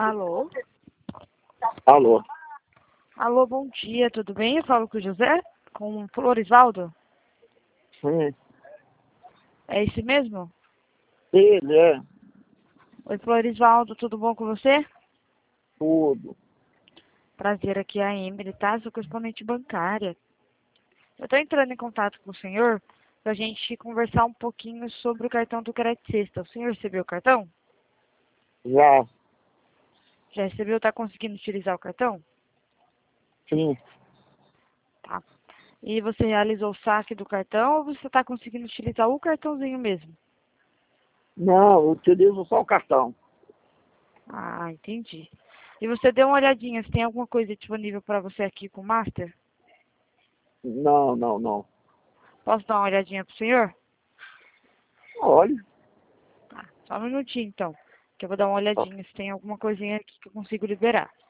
Alô? Alô? Alô, bom dia, tudo bem? Eu falo com o José? Com o Florisvaldo? Sim, É esse mesmo? ele é Oi, Florisvaldo, tudo bom com você? tudo. Prazer, aqui é a Emily, tá? Sou correspondente bancária. Eu tô entrando em contato com o senhor pra gente conversar um pouquinho sobre o cartão do Crédito Sexta. O senhor recebeu o cartão? Já, Já recebeu? Tá conseguindo utilizar o cartão? sim. Tá. E você realizou o saque do cartão ou você tá conseguindo utilizar o cartãozinho mesmo? Não, eu utilizo só o cartão. Ah, entendi. E você deu uma olhadinha se tem alguma coisa disponível para você aqui com o Master? Não, não, não. Posso dar uma olhadinha pro senhor? Olha, Tá, só um minutinho então, que eu vou dar uma ó, olhadinha se tem alguma coisinha aqui que eu consigo liberar.